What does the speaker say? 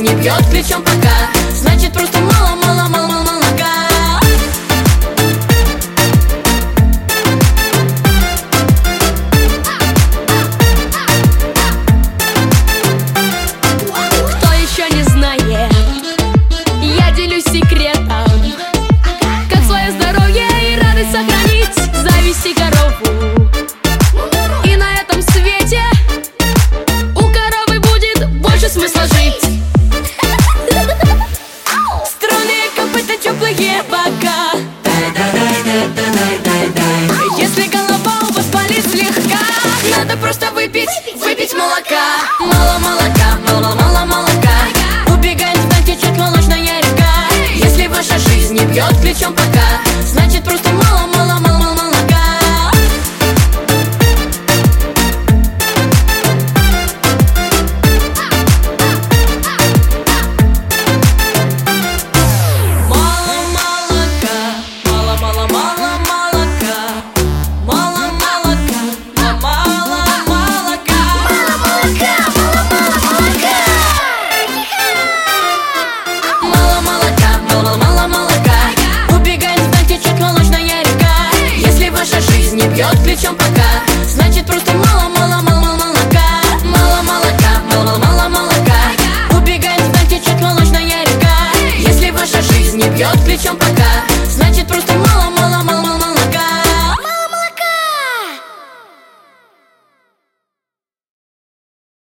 жизнь не бьет ключом пока, значит просто мало молока. Кто еще не знает, я делюсь секретом, как свое здоровье и радость сохранить, завести корову. И на этом свете у коровы будет больше смысла жить. Стройные копыта, теплые бока. Если голова у вас болит слегка, надо просто выпить молока. Мало молока, мало молока. Убегаем, вдаль течет молочная река. Если ваша жизнь не бьет ключом пока, значит просто мало молока. Не бьет ключом пока, значит просто мало молока. Мало молока. Убегаем, вдаль течет молочная река. Если ваша жизнь не бьет ключом пока,